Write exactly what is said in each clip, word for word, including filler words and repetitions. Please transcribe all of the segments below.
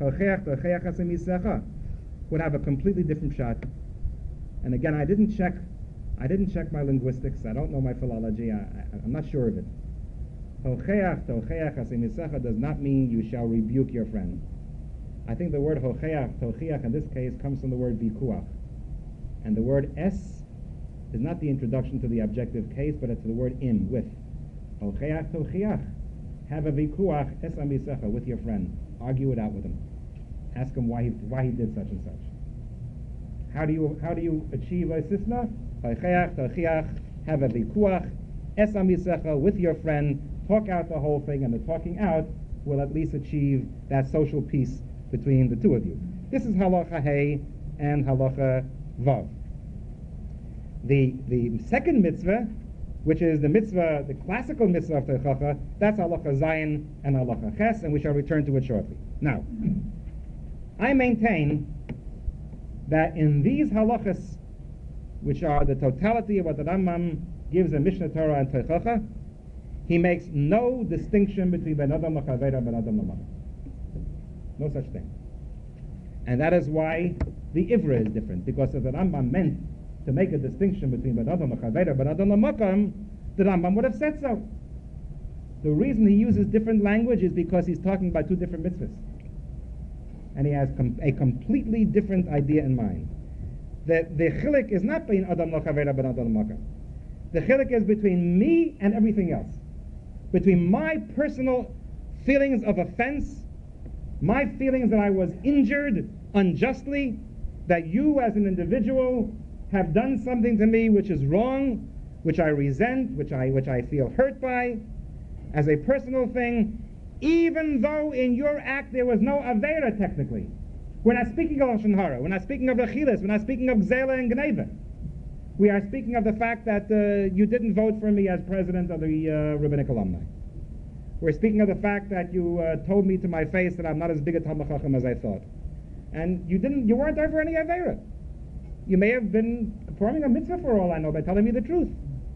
Hocheach tocheach asem yisecha, would have a completely different shot. And again, I didn't check, I didn't check my linguistics. I don't know my philology. I, I, I'm not sure of it. Hocheach tocheach asem yisecha does not mean you shall rebuke your friend. I think the word hocheach, tocheach in this case comes from the word vikuach. And the word es is not the introduction to the objective case, but it's the word im, with. Hocheach tocheach. Have a vikuach es amisecha with your friend. Argue it out with him. Ask him why he why he did such and such. How do you how do you achieve leisisna? Hocheach tocheach. Have a vikuach es amisecha with your friend. Talk out the whole thing, and the talking out will at least achieve that social peace between the two of you. This is halacha hey and halacha vav. The the second mitzvah, which is the mitzvah, the classical mitzvah of Teichacha, that's halacha zayin and halacha ches, and we shall return to it shortly. Now, I maintain that in these halachas, which are the totality of what the Rambam gives in Mishnah Torah and Teichacha, he makes no distinction between ben adam l'chavera and ben adam l'makom. No such thing. And that is why the Ivra is different, because if the Rambam meant to make a distinction between ben adam l'chavera and ben adam l'makom, the Rambam would have said so. The reason he uses different language is because he's talking about two different mitzvahs. And he has com- a completely different idea in mind. That the chilik is not between adam l'chavera and ben adam l'makom. The chilik is between me and everything else. Between my personal feelings of offense, my feelings that I was injured unjustly, that you as an individual have done something to me which is wrong, which I resent, which I which I feel hurt by, as a personal thing, even though in your act there was no avera technically. We're not speaking of Lashon Hara, we're not speaking of Rechilas, we're not speaking of Gzela and Gneva. We are speaking of the fact that uh, you didn't vote for me as president of the uh, rabbinic alumni. We're speaking of the fact that you uh, told me to my face that I'm not as big a Talmid Chacham as I thought. And you didn't, you weren't over any avera. You may have been performing a mitzvah for all I know by telling me the truth,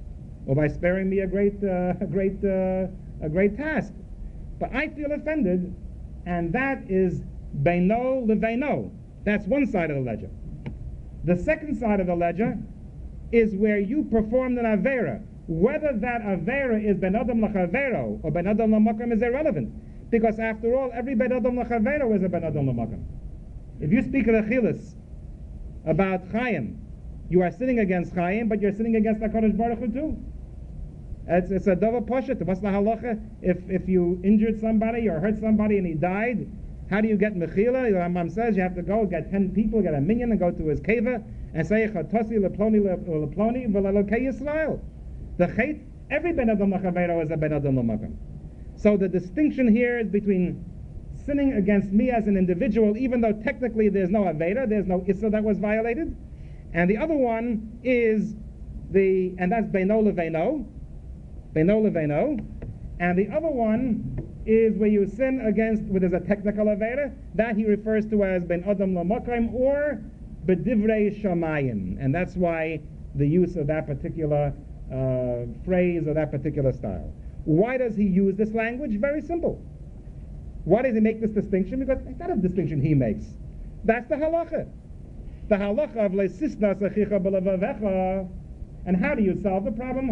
or by sparing me a great, uh, a great, uh, a great task. But I feel offended, and that is beino leveino. That's one side of the ledger. The second side of the ledger is where you performed an avera. Whether that avera is ben adam l'chavero or ben adam l'makom is irrelevant, because after all, every ben adam l'chavero is a ben adam l'makom. If you speak of Achilas about Chaim, you are sinning against Chaim, but you're sinning against HaKadosh Baruch Hu too. It's, it's a dova poshet. What's the halacha? If if you injured somebody or hurt somebody and he died, how do you get mechila? The Rambam says you have to go get ten people, get a minion, and go to his keva and say chatasi leploni leploni v'lalokei Yisrael. The chait, every ben adam l'chavero is a ben adam l'makom. So the distinction here is between sinning against me as an individual, even though technically there's no aveda, there's no issa that was violated, and the other one is the, and that's beino leveino, beino leveino, and the other one is where you sin against, where there's a technical aveda, that he refers to as ben adam l'makom or bedivrei shamayim, and that's why the use of that particular uh, phrase or that particular style. Why does he use this language? Very simple. Why does he make this distinction? Because it's not a distinction he makes. That's the halacha. The halacha of leisisna sechicha b'levavecha. And how do you solve the problem?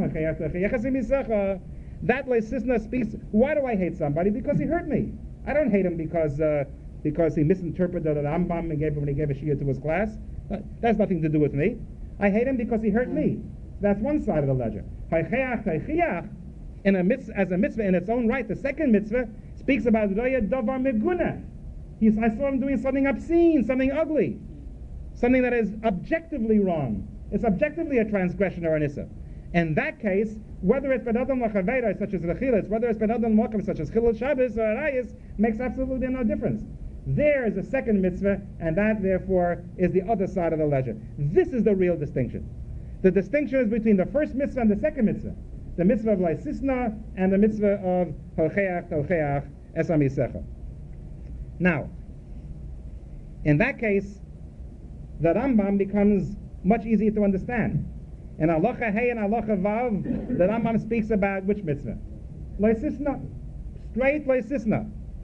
That leisisna speaks. Why do I hate somebody? Because he hurt me. I don't hate him because uh, because he misinterpreted the Rambam and gave when he gave a shiur to his class. That has nothing to do with me. I hate him because he hurt me. That's one side of the ledger. In a mitzvah, as a mitzvah in its own right, the second mitzvah speaks about Roya Davar Meguna. He's, I saw him doing something obscene, something ugly, something that is objectively wrong. It's objectively a transgression or an issa. In that case, whether it's ben adam l'chavera such as rechilas, whether it's ben adam l'makom such as chilul Shabbos or arayis, makes absolutely no difference. There is a second mitzvah, and that therefore is the other side of the ledger. This is the real distinction. The distinction is between the first mitzvah and the second mitzvah. The mitzvah of leisisna and the mitzvah of hocheach tocheach es amisecha. Now, in that case, the Rambam becomes much easier to understand. In halacha hey and halacha vav, the Rambam speaks about which mitzvah? Leisisna, straight leisisna.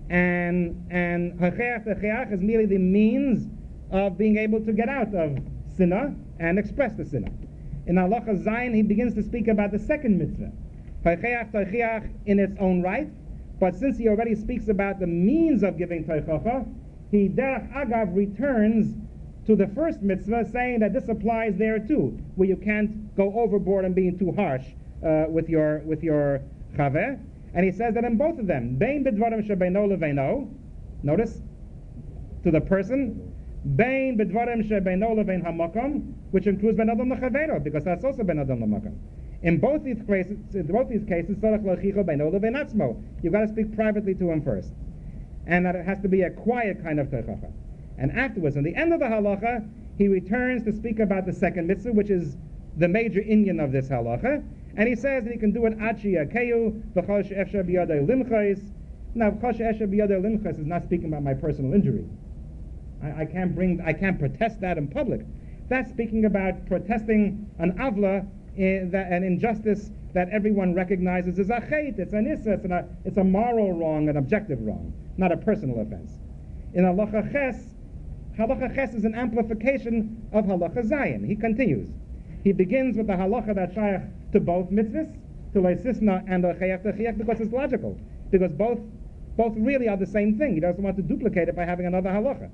and and Hacheach Techeach is merely the means of being able to get out of sinna and express the sinna. In Halacha Zayin, he begins to speak about the second mitzvah, Hacheach Techeach, in its own right, but since he already speaks about the means of giving Teichacha, he derech agav returns to the first mitzvah, saying that this applies there too, where you can't go overboard and being too harsh uh, with your with your chaveh. And he says that in both of them, bein b'dvarim shebeino leveino, notice, to the person, bein b'dvarim shebeino levein hamakom, which includes ben adam lechaveiro, because that's also ben adam lemakom. In both these cases, in both these cases, tzarech lechicho beino levein atzmo. You've got to speak privately to him first, and that it has to be a quiet kind of teichacha. And afterwards, in the end of the halacha, he returns to speak about the second mitzvah, which is the major inyan of this halacha. And he says that he can do it achi yakeyu v'chol she'efshar b'yadei limchos. Now, v'chol she'efshar b'yadei limchos is not speaking about my personal injury. I, I can't bring, I can't protest that in public. That's speaking about protesting an avla, in that, an injustice that everyone recognizes as a chait. It's an issa. It's, an, it's a moral wrong, an objective wrong, not a personal offense. In halacha ches, halacha ches is an amplification of halacha zayin. He continues. He begins with the halacha that shaykh to both mitzvahs, to leisisna and lecheach techiach, because it's logical. Because both both really are the same thing. He doesn't want to duplicate it by having another halacha.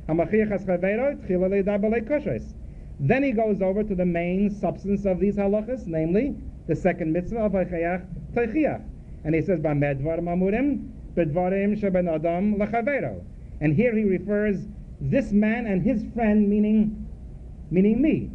Then he goes over to the main substance of these halachas, namely the second mitzvah of lecheach techiach. And he says, B'medvar mamurim, b'dvarim sheben adam lechaveiro. And here he refers this man and his friend, meaning meaning me.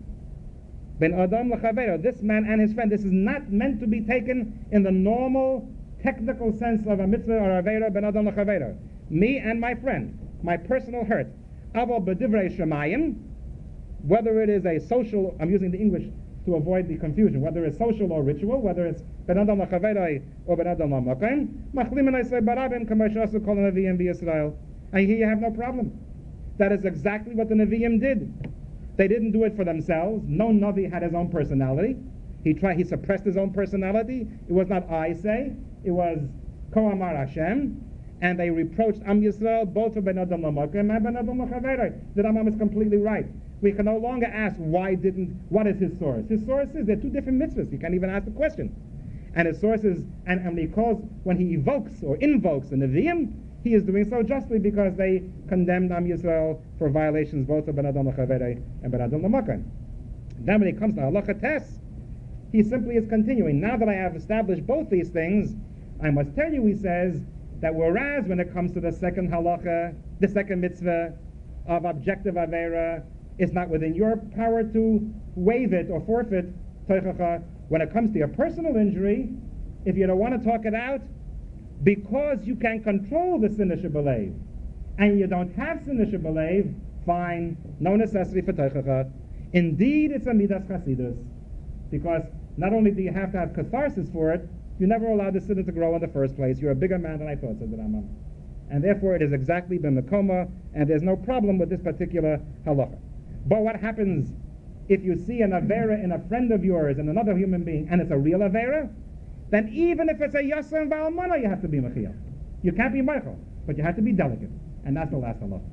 Ben Adam l'chaveiro, this man and his friend. This is not meant to be taken in the normal technical sense of a mitzvah or a veira, ben Adam l'chaveiro. Me and my friend, my personal hurt. Aval b'divrei shemayim, whether it is a social, I'm using the English to avoid the confusion, whether it's social or ritual, whether it's ben Adam l'chaveiro or ben Adam l'makom, machlim and I say barabim k'mashasu kol nevi'im b'Yisrael. And here you have no problem. That is exactly what the Nevi'im did. They didn't do it for themselves. No Navi had his own personality. He tried. He suppressed his own personality. It was not I say. It was Ko Amar Hashem. And they reproached Am Yisrael both for Ben Adam L'Makom and Ben Adam L'Chaveiro. The Rambam is completely right. We can no longer ask why didn't, what is his source? His source is, they're two different mitzvahs. You can't even ask the question. And his source is, and, and when he calls, when he evokes or invokes the Nevi'im, he is doing so justly because they condemned Am Yisrael for violations both of Ben Adam L'Chaveiro and Ben Adam L'Makom. Then when he comes to Halacha Tes, he simply is continuing. Now that I have established both these things, I must tell you, he says, that whereas when it comes to the second halacha, the second mitzvah of objective avera, it's not within your power to waive it or forfeit teichacha. When it comes to your personal injury, if you don't want to talk it out, because you can control the sinner shebelev, and you don't have sinner shebelev, fine, no necessity for teichacha. Indeed, it's a midas chasidus, because not only do you have to have catharsis for it, you never allowed the sinner to grow in the first place. You're a bigger man than I thought, says the Rambam. And therefore it is exactly b'mekoma, and there's no problem with this particular halacha. But what happens if you see an avera in a friend of yours and another human being, and it's a real avera? Then even if it's a yasa and ba'almana, you have to be mechiyah. You can't be meichel, but you have to be delicate. And that's the last halacha.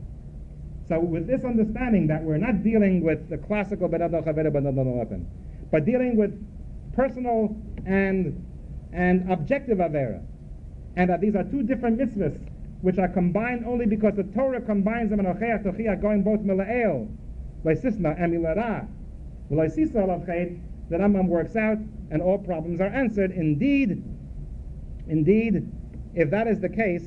So with this understanding that we're not dealing with the classical ben adam chavera ben adam weapon, but dealing with personal and and objective avera, and that these are two different mitzvahs which are combined only because the Torah combines them in ocheach tochiach, going both mila'el, leisisna, and milara, leisisa alav chet, the Rambam works out, and all problems are answered. Indeed, indeed, if that is the case,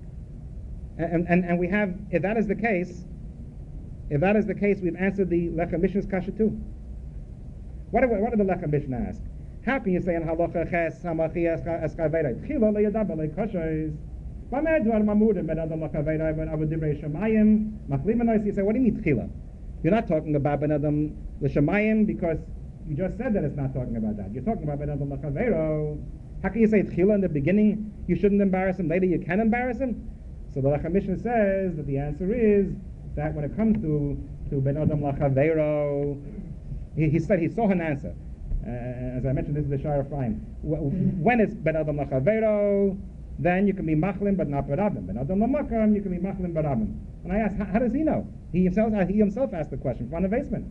and, and, and we have, if that is the case, if that is the case, we've answered the Lechem Mishnah's kasha too. What, what did the Lechem Mishnah ask? How can you say in halacha ches hamachias eskavera tchila leyadab lekoshes b'medvar mamudim ben adam lekavera ben avodivrei shemayim machlim? You say, what do you mean tchila? You're not talking about ben adam l'shemayim because you just said that it's not talking about that. You're talking about ben adam lekavera. How can you say tchila in the beginning? You shouldn't embarrass him. Later you can embarrass him. So the Lechem Mishnah says that the answer is that when it comes to to ben adam lekavera, he, he said he saw an answer. Uh, as I mentioned, this is the Shire of Ephraim. When it's ben adam lachavero, then you can be machlim but not barabim. But adon l'makam, you can be machlim barabim. And I asked, how, how does he know? He himself, he himself asked the question from the basement.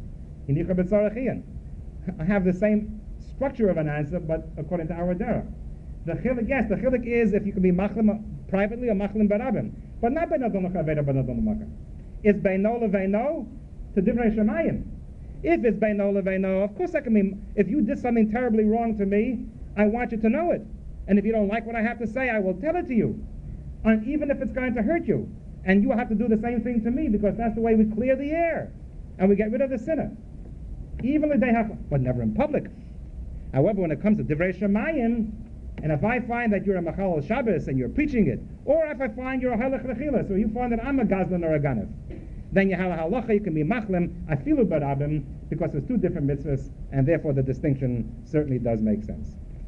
I have the same structure of an answer, but according to our derech. The chilik, yes, the chilik is if you can be machlim privately or machlim barabim, but not ben adon l'chaveda, ben adon l'makam. It's beino leveino to divrei shemayim. If it's beino leveino, of course I can be. If you did something terribly wrong to me, I want you to know it. And if you don't like what I have to say, I will tell it to you. And even if it's going to hurt you. And you will have to do the same thing to me, because that's the way we clear the air. And we get rid of the sinner. Even the day have, but never in public. However, when it comes to divrei shemayim, and if I find that you're a machal Shabbos and you're preaching it, or if I find you're a halach lechila, so you find that I'm a gazlan or a ganav, then you have a halacha, you can be machlim, afilu barabim, because there's two different mitzvahs, and therefore the distinction certainly does make sense.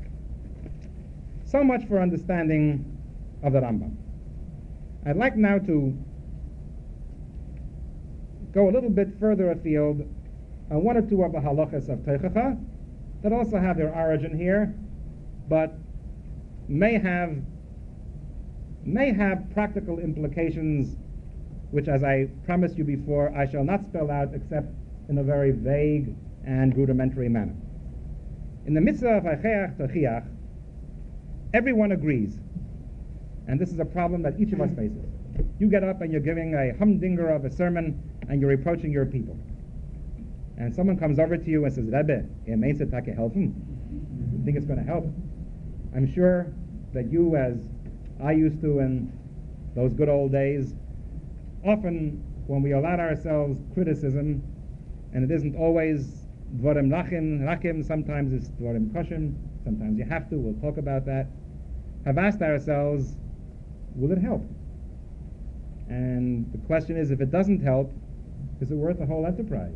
So much for understanding of the Rambam. I'd like now to go a little bit further afield on one or two of the halachas of Teichacha that also have their origin here, but may have may have practical implications, which, as I promised you before, I shall not spell out except in a very vague and rudimentary manner. In the mitzvah of Hacheach Techiach, everyone agrees, and this is a problem that each of us faces. You get up and you're giving a humdinger of a sermon and you're reproaching your people. And someone comes over to you and says, Rebbe, it means that I can help him. You think it's going to help? I'm sure that you, as I used to in those good old days, often when we allow ourselves criticism, and it isn't always dvarim rachim, rachim, sometimes it's dvarim koshim, sometimes you have to, we'll talk about that, have asked ourselves, will it help? And the question is, if it doesn't help, is it worth the whole enterprise?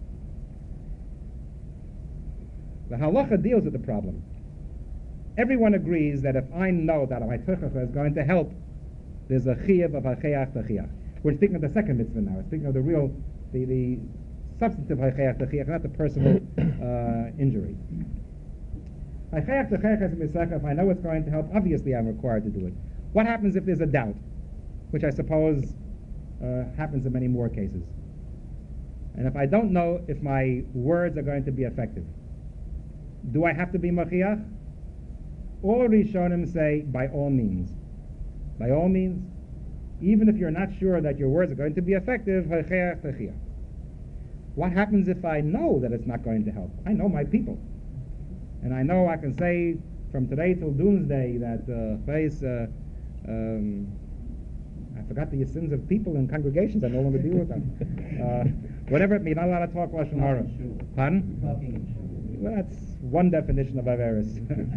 The halacha deals with the problem. Everyone agrees that if I know that my teichacha is going to help, there's a chiyuv of hacheach techiach. We're speaking of the second mitzvah now. We're speaking of the real, the, the substantive hacheach techiach, not the personal uh, injury. Hacheach techiach as a mitzvah, if I know it's going to help, obviously I'm required to do it. What happens if there's a doubt, which I suppose uh, happens in many more cases? And if I don't know if my words are going to be effective, do I have to be machiach? All Rishonim say, by all means. By all means, even if you're not sure that your words are going to be effective, hacheach techiach. What happens if I know that it's not going to help? I know my people. And I know I can say from today till doomsday that uh, face, uh, um, I forgot the sins of people in congregations, I no longer deal with them. Uh, whatever it means, not allowed to talk Lashon Hara. Pardon? Well, that's one definition of Averis.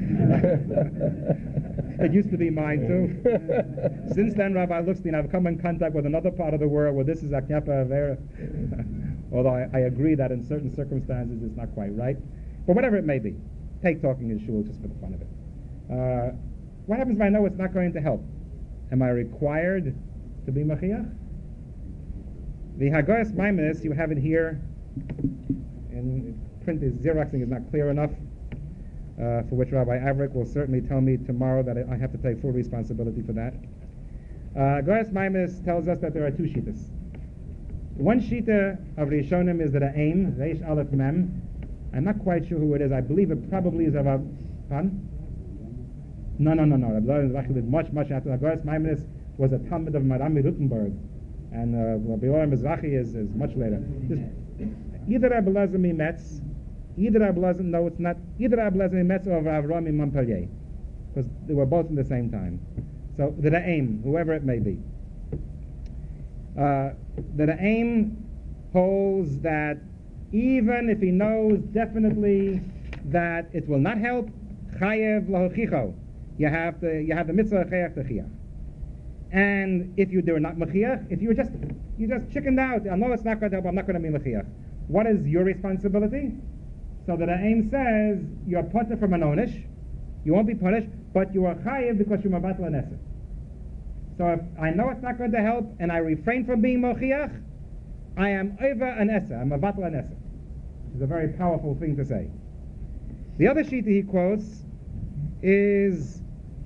It used to be mine too. Since then, Rabbi Luxstein, I've come in contact with another part of the world where this is Aknyapa Avera. Although I, I agree that in certain circumstances it's not quite right. But whatever it may be, take talking in shul just for the fun of it. Uh, what happens if I know it's not going to help? Am I required to be Machiach? The Hagoyas Maimonides, you have it here, and print is Xeroxing is not clear enough, uh, for which Rabbi Avrik will certainly tell me tomorrow that I have to take full responsibility for that. Uh, Goyas Maimonides tells us that there are two shitas. One shita of Rishonim is that a aim, Reish Aleph Mem. I'm not quite sure who it is. I believe it probably is of a, pardon? No, no, no, no. Rabbi lived much, much after. Goyas Maimonides was a Talmud of Marami Rutenberg, and uh, Rabbi Yoram Mizrahi is, is much later. Just, either Rabbi Elazar Mimetz, either Rabbi Elazar, no, it's not, either Rabbi Elazar Mimetz or Rabbi Rami Montpellier, because they were both in the same time. So the aim, whoever it may be. Uh, the aim holds that even if he knows definitely that it will not help, chayev lahochicho, you have to, you have the mitzvah chayev techiach. And if you do not mechiach, if you just you just chickened out, I know it's not going to help, I'm not going to be mechiach. What is your responsibility? So the aim says you're punished from an onish, you won't be punished, but you are chayev because you're mabatel an eser. So if I know it's not going to help and I refrain from being mechiach, I am over an eser, I'm mabatel an eser. It's a very powerful thing to say. The other sheet that he quotes is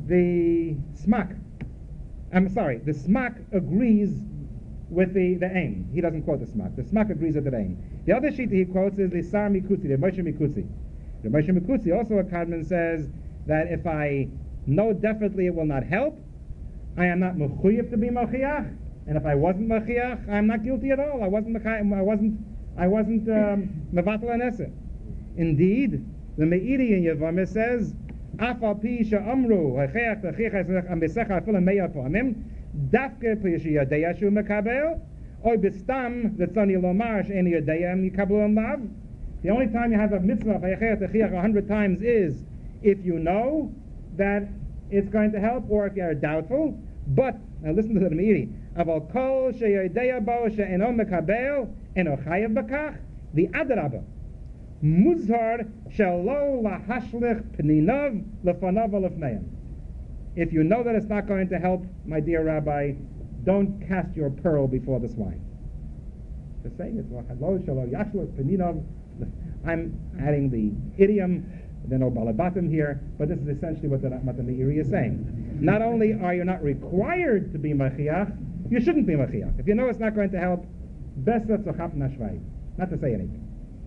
the smak, I'm sorry, the smak agrees with the, the aim. He doesn't quote the smak. The smak agrees with the aim. The other sheet he quotes is the Sar Mikutzi, the Moshe Mikutzi. The Moshe Mikutzi, also a Kadmon, says that if I know definitely it will not help, I am not mechuyev to be machiach, and if I wasn't machiach, I'm not guilty at all. I wasn't mechi- I wasn't I wasn't mevatel an eser. Indeed, the Meiri in Yevamah says, Afal pi she'amru hacheach tachiach amisecha afilu meya pamim dafke pi she'yadeya shu mekabel oy bistam v'tzoni lomar she'eni yadeya mikabel lav. The only time you have a mitzvah of hacheach tachiach a hundred times is if you know that it's going to help, or if you are doubtful. But now listen to the Meiri. Aval kol she'yadeya bo she'eno mekabel eno chayav bakach the adarabah. Muzhar shelo lahashlich pninov lefanav lefneim. If you know that it's not going to help, my dear Rabbi, don't cast your pearl before the swine. Just saying it. Shelo yashlich pninov. I'm adding the idiom. There's no balabatim here, but this is essentially what the, what the Meiri is saying. Not only are you not required to be machiach, you shouldn't be machiach. If you know it's not going to help, best not to say anything.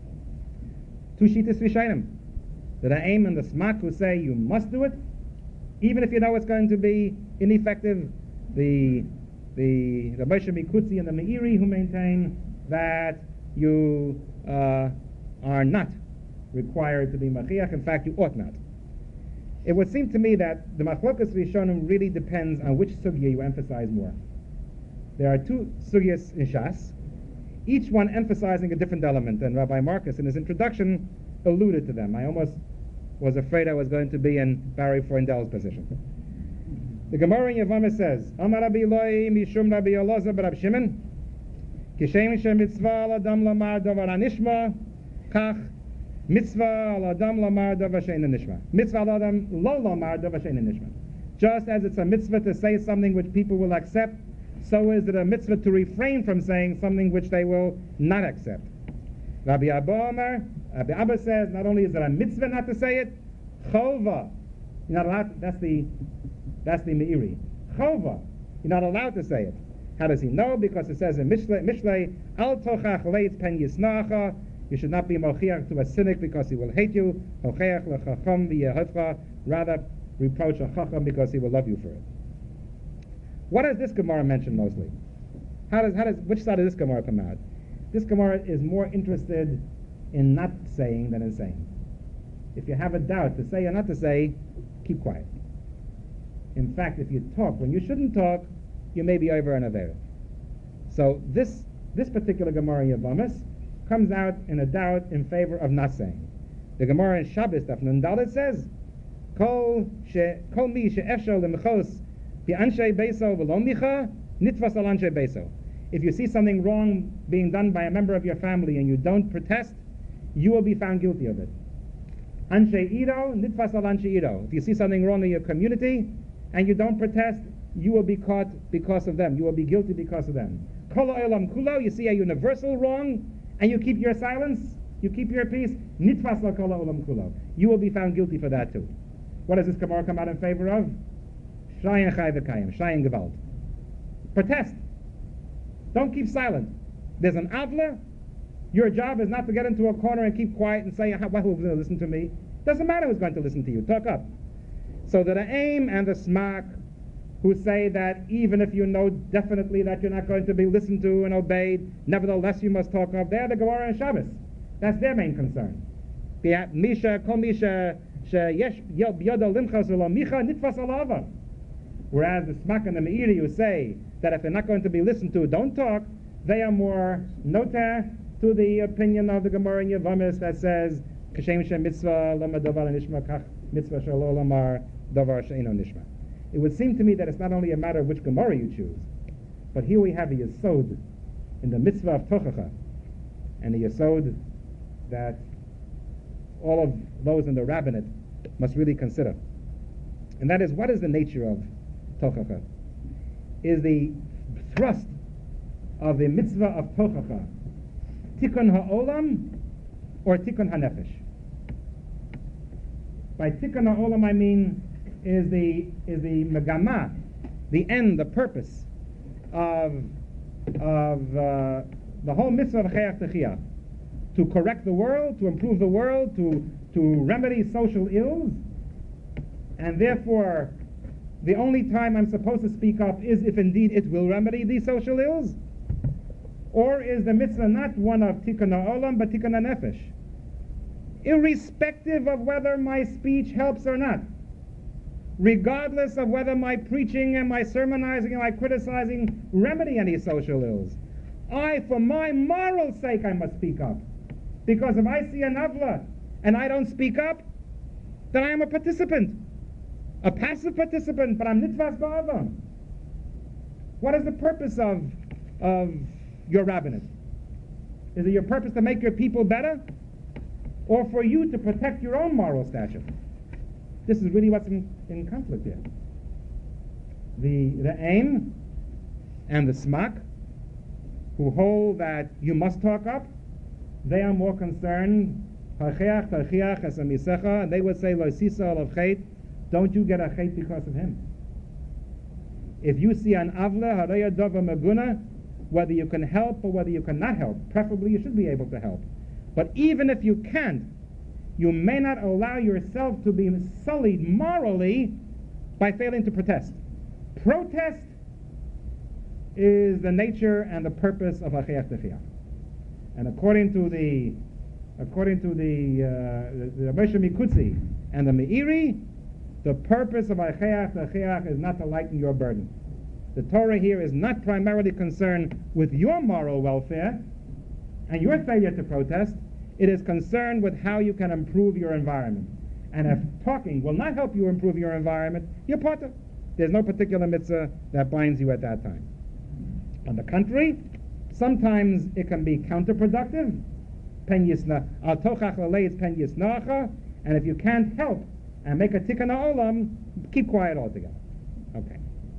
Two shittas rishonim. The aim and the smak who say you must do it, even if you know it's going to be ineffective. The the the Moshe Mikutzi and the Meiri who maintain that you uh, are not required to be machiach. In fact, you ought not. It would seem to me that the machlokas rishonim really depends on which sugya you emphasize more. There are two sugyas in Shas, each one emphasizing a different element, and Rabbi Marcus in his introduction alluded to them. I almost was afraid I was going to be in Barry Freundel's position. The Gemara in Yevamah says, Amar Rabbi Eloi mishum Rabbi Elazar bar Rabbi Shimon, kishem shemitzvah al adam lamar davar anishma, kach mitzvah al adam lamar davar she'eino nishma. Mitzvah al adam lo lamar davar she'eino nishma. Just as it's a mitzvah to say something which people will accept, so is it a mitzvah to refrain from saying something which they will not accept. Rabbi Abba Omer, Rabbi Abba says, not only is it a mitzvah not to say it, chova. You're not allowed to, that's the that's the Meiri. Chova. You're not allowed to say it. How does he know? Because it says in Mishlei, Mishlei, Al tochach leitz pen yisnacha. You should not be mochiach to a cynic because he will hate you. Mochiach lechacham v'yehavcha. Rather, reproach a chacham because he will love you for it. What does this Gemara mention mostly? How does, how does, which side of this Gemara come out? This Gemara is more interested in not saying than in saying. If you have a doubt to say or not to say, keep quiet. In fact, if you talk when you shouldn't talk, you may be over an avera. So this this particular Gemara in Yevamos comes out in a doubt in favor of not saying. The Gemara in Shabbos Daf Nun Dalet says, Kol she kol mi she'efshel lemechos if you see something wrong being done by a member of your family and you don't protest, you will be found guilty of it. If you see something wrong in your community and you don't protest, you will be caught because of them. You will be guilty because of them. You see a universal wrong and you keep your silence, you keep your peace, you will be found guilty for that too. What does this Gemara come out in favor of? Shayin Chai V'Kayim, Shayin Gewalt. Protest. Don't keep silent. There's an avla. Your job is not to get into a corner and keep quiet and say, who's going to listen to me? Doesn't matter who's going to listen to you. Talk up. So the aim and the smak who say that even if you know definitely that you're not going to be listened to and obeyed, nevertheless you must talk up, they're the Gemara and Shabbos. That's their main concern. Misha, kol misha, sheyesh yoda limchas v'lo micha nitfas alava. Whereas the Smak and the Meiri who say that if they're not going to be listened to, don't talk, they are more nota to the opinion of the Gemara in Yevamos that says, Kashem shem mitzvah lama davar nishma kach mitzvah shelo lamar davar she'eino nishma. It would seem to me that it's not only a matter of which Gemara you choose, but here we have a yesod in the mitzvah of tochacha, and a yesod that all of those in the rabbinate must really consider. And that is, what is the nature of tochacha? Is the thrust of the mitzvah of tochacha tikkun ha'olam or tikkun ha'nefesh? By tikkun ha'olam I mean is the is the megama, the end, the purpose of of uh, the whole mitzvah of chayach techiyah, to correct the world, to improve the world, to to remedy social ills, and therefore the only time I'm supposed to speak up is if indeed it will remedy these social ills? Or is the mitzvah not one of tikkun ha'olam but tikkun ha'nefesh? Irrespective of whether my speech helps or not, regardless of whether my preaching and my sermonizing and my criticizing remedy any social ills, I, for my moral sake, I must speak up. Because if I see an avla and I don't speak up, then I am a participant. A passive participant, but I'm nitvas ba'avam. What is the purpose of, of your rabbinate? Is it your purpose to make your people better? Or for you to protect your own moral stature? This is really what's in, in conflict here. The, the aim and the smak, who hold that you must talk up, they are more concerned, and they would say, Lo sisa olav chait, don't you get a chait because of him. If you see an avla, haraya dova meguna, whether you can help or whether you cannot help, preferably you should be able to help. But even if you can't, you may not allow yourself to be sullied morally by failing to protest. Protest is the nature and the purpose of Hachayach Techiyah. And according to the according to the uh, the Rabbi Mikutzi and the Meiri, the purpose of Hachayach Techiyah is not to lighten your burden. The Torah here is not primarily concerned with your moral welfare and your failure to protest. It is concerned with how you can improve your environment. And if talking will not help you improve your environment, you're part of. There's no particular mitzvah that binds you at that time. On the contrary, sometimes it can be counterproductive. Pen yisna al tochach laleitz pen yisnacha, and if you can't help and make a tikkun ha'olam, keep quiet altogether. Okay.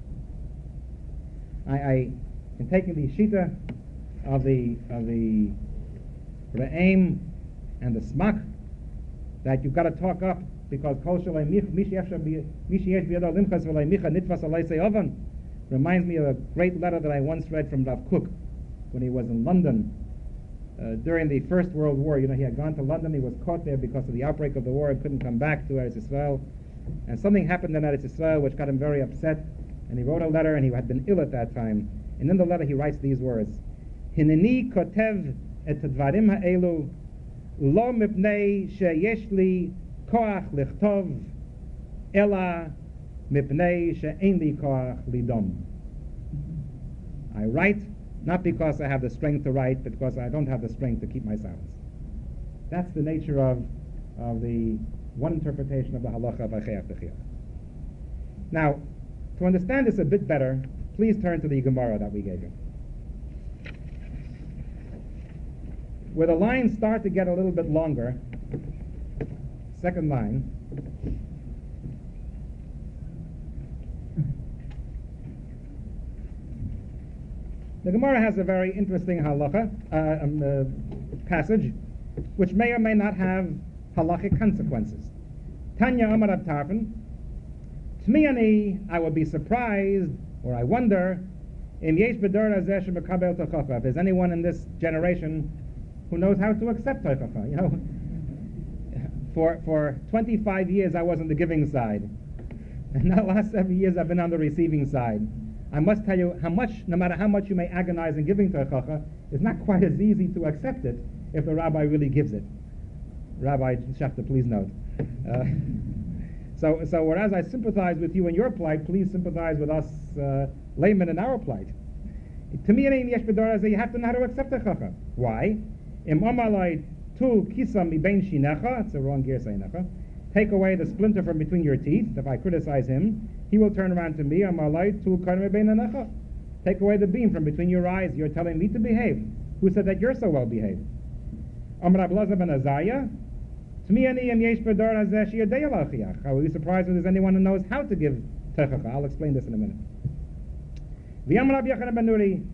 I, I in taking the shita of the of the the aim and the smak, that you've got to talk up because kol shalei mishiyesh biyado limchas v'lei micha nitfas aleisei oven reminds me of a great letter that I once read from Rav Kook when he was in London uh, during the First World War. You know, he had gone to London. He was caught there because of the outbreak of the war and couldn't come back to Eretz Yisrael. And something happened in Eretz Yisrael which got him very upset. And he wrote a letter, and he had been ill at that time. And in the letter he writes these words: Hineni kotev et dvarim ha'elu lo mipnei sheyesh li koach lichtov ela mipnei she'en li koach lidom. I write not because I have the strength to write, but because I don't have the strength to keep my silence. That's the nature of, of the one interpretation of the halacha of Hachayach Techiyah. Now, to understand this a bit better, please turn to the Gemara that we gave you. Where the lines start to get a little bit longer, second line, the Gemara has a very interesting halacha uh, um, uh, passage, which may or may not have halachic consequences. Tanya Amar Rav Tarfon, Tmiani, I would be surprised, or I wonder, if there's anyone in this generation who knows how to accept Teichacha. You know, for for twenty-five years I was on the giving side, and now the last seven years I've been on the receiving side. I must tell you how much, no matter how much you may agonize in giving Teichacha, it's not quite as easy to accept it if the rabbi really gives it. Rabbi Schachter, please note. Uh, So, so whereas I sympathize with you in your plight, please sympathize with us uh, laymen in our plight. To me, you have to know how to accept the chacha. Why? It's a wrong gear saying necha. Take away the splinter from between your teeth. If I criticize him, he will turn around to me. Take away the beam from between your eyes. You're telling me to behave. Who said that you're so well behaved? I will be surprised if there's anyone who knows how to give Teichacha. I'll explain this in a minute. Rabbi Yochanan ben Nuri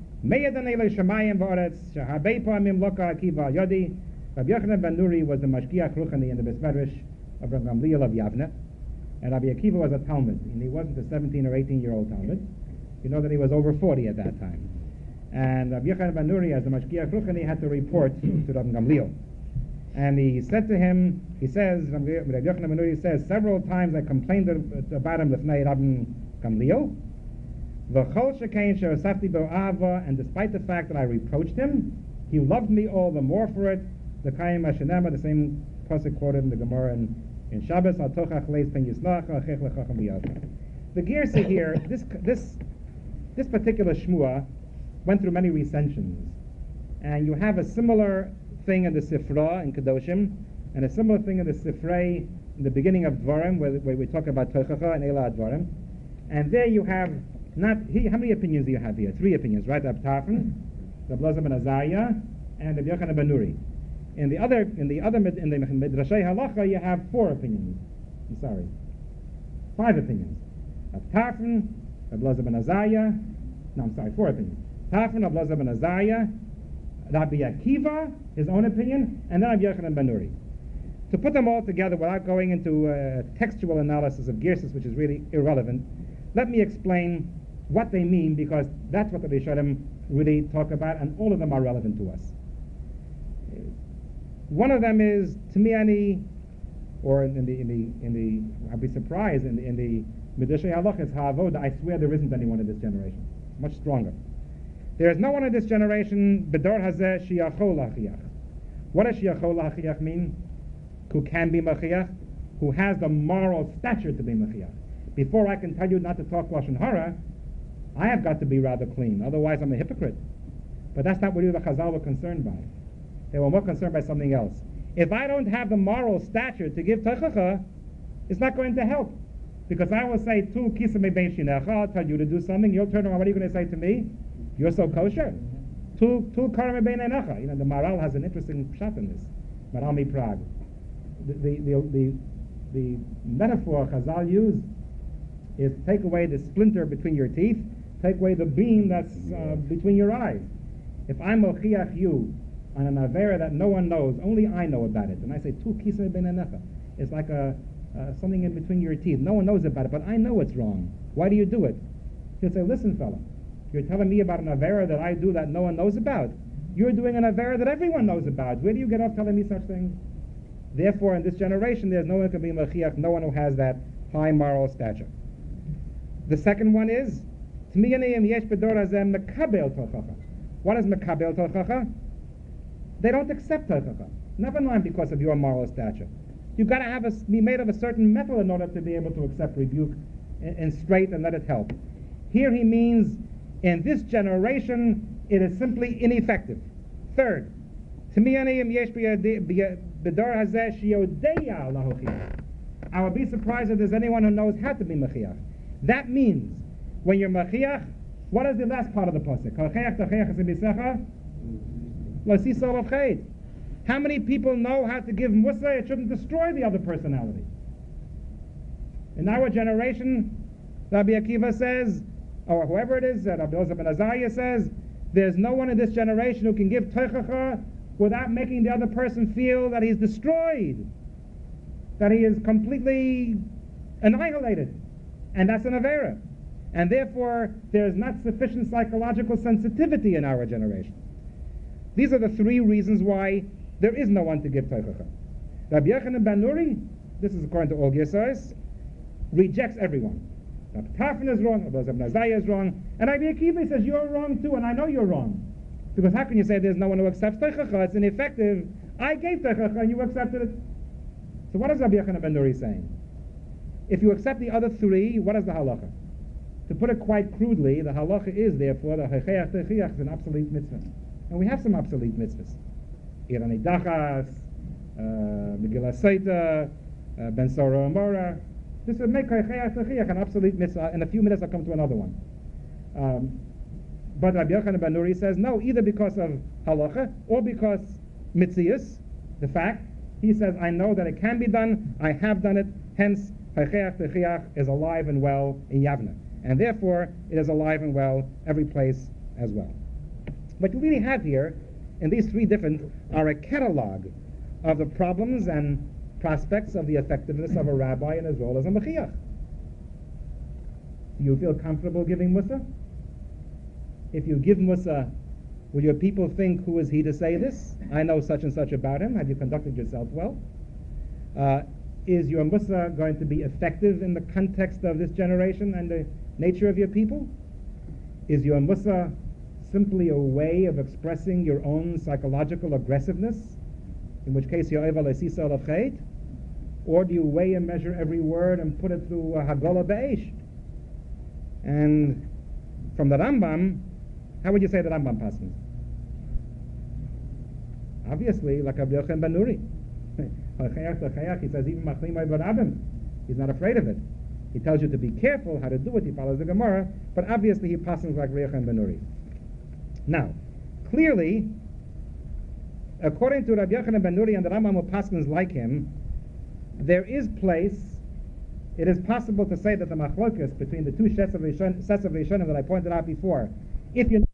was the Mashgiach Ruchani in the Beis Medrash of Rav Gamliel of Yavne. And Rabbi Akiva was a Talmud, and he wasn't a seventeen or eighteen year old Talmud. You know that he was over forty at that time. And Rabbi Yochanan ben Nuri, as the Mashgiach Ruchani, had to report to Rabbi Gamliel. And he said to him, he says, Rabbi Yochanan ben Nuri says, several times I complained about him Lefnei Rabbi Gamliel. V'chol shekain she'osafti bo ava, and despite the fact that I reproached him, he loved me all the more for it. The Kayim Hashanema, the same pasuk quoted in the Gemara in, in Shabbos, Al tochach leis pen yisnacha, achech lechacham b'yazma. The Gersa here, this this this particular shmua went through many recensions, and you have a similar thing in the Sifra in Kedoshim, and a similar thing in the Sifrei in the beginning of Dvarim, where, where we talk about Tochacha and Ela Dvarim, and there you have not he, how many opinions do you have here? Three opinions, right? Rab Tarfon, Rab Elazar ben Azariah, and Rab Yochanan ben Nuri. In the other in the other in the Midrashei Halacha, you have four opinions. I'm sorry, five opinions. Rab Tarfon, Rab Elazar ben Azariah. No, I'm sorry, four opinions. Tarfon, Rab Elazar ben Azariah, Rabbi Akiva, his own opinion, and then Rabbi Yochanan ben Nuri. To put them all together without going into a textual analysis of Gersus, which is really irrelevant, let me explain what they mean, because that's what the Rishonim really talk about, and all of them are relevant to us. One of them is Tmiani, or in the in the in the I'd be surprised in the in the Midrashei Halacha is Ha'avod. I swear there isn't anyone in this generation. Much stronger. There is no one in this generation, B'dor Hazeh Shiachol Lachiach. What does Shiachol Lachiach mean? Who can be Machiach? Who has the moral stature to be Machiach. Before I can tell you not to talk Lashon Hara, I have got to be rather clean. Otherwise, I'm a hypocrite. But that's not what you, the Chazal, were concerned by. They were more concerned by something else. If I don't have the moral stature to give Techacha, it's not going to help. Because I will say, Tu kisame bein shinecha, I'll tell you to do something, you'll turn around, what are you going to say to me? You're so kosher. Tu tu karame bein enecha. You know, the Maral has an interesting shot in this. Maral mi Prague. The, the, the, the, the metaphor Chazal used is take away the splinter between your teeth, take away the beam that's uh, between your eyes. If I'm mochiach you on an avera that no one knows, only I know about it, and I say, Tu kisame bein enecha, it's like a Uh, something in between your teeth. No one knows about it, but I know it's wrong. Why do you do it? He'll say, listen, fella, you're telling me about an avera that I do that no one knows about. You're doing an avera that everyone knows about. Where do you get off telling me such things? Therefore, in this generation, there's no one who can be machiach, no one who has that high moral stature. The second one is, what is mekabel tochacha? They don't accept tochacha. Never mind because of your moral stature. You've got to have a, be made of a certain metal in order to be able to accept rebuke and, and straight and let it help. Here he means, in this generation, it is simply ineffective. Third, I would be surprised if there's anyone who knows how to be Machiach. That means, when you're Machiach, what is the last part of the pasuk? How many people know how to give Musa? It shouldn't destroy the other personality. In our generation, Rabbi Akiva says, or whoever it is, Rabbi Elazar ben Azariah says, there's no one in this generation who can give Teichacha without making the other person feel that he's destroyed, that he is completely annihilated. And that's an Avera. And therefore, there's not sufficient psychological sensitivity in our generation. These are the three reasons why there is no one to give Teichacha. Rabbi Yochanan ben Nuri, this is according to all Gesaris, rejects everyone. Rabbi Tarfon is wrong, Rabbi Elazar ben Azariah is wrong, and Rabbi Akiva says you're wrong too, and I know you're wrong. Because how can you say there's no one who accepts Teichacha? It's ineffective. I gave Teichacha and you accepted it. So what is Rabbi Yochanan ben Nuri saying? If you accept the other three, what is the halacha? To put it quite crudely, the halacha is therefore the Hecheach Techiach is an obsolete mitzvah. And we have some obsolete mitzvahs. Irani Dachas, Megillah Seita, Ben Sora Amora. This would make Hecheach Techiach an obsolete mitzvah. In a few minutes I'll come to another one. Um, but Rabbi Yochanan ben Nuri says no, either because of halacha or because mitzias, the fact. He says, I know that it can be done, I have done it, hence Hecheach Techiach is alive and well in Yavna. And therefore, it is alive and well every place as well. What you really have here, in these three different, are a catalog of the problems and prospects of the effectiveness of a rabbi in his role as a Mechiach. Do you feel comfortable giving Mussar? If you give Mussar, will your people think, who is he to say this? I know such and such about him. Have you conducted yourself well? Uh, is your Mussar going to be effective in the context of this generation and the nature of your people? Is your Mussar simply a way of expressing your own psychological aggressiveness, in which case you're Evel Esisa Lachet? Or do you weigh and measure every word and put it through a Hagolah Be'esh? And from the Rambam, how would you say the Rambam passes? Obviously, like Rabbi Yochanan ben Nuri. He says, even Machlimai Barabim, he's not afraid of it. He tells you to be careful how to do it. He follows the Gemara, but obviously he passes like Rabbi Yochanan ben Nuri. Now, clearly, according to Rabbi Yochanan ben Nuri and the Rambam who paskins like him, there is place. It is possible to say that the machlokas between the two sets of Rishonim that I pointed out before, if you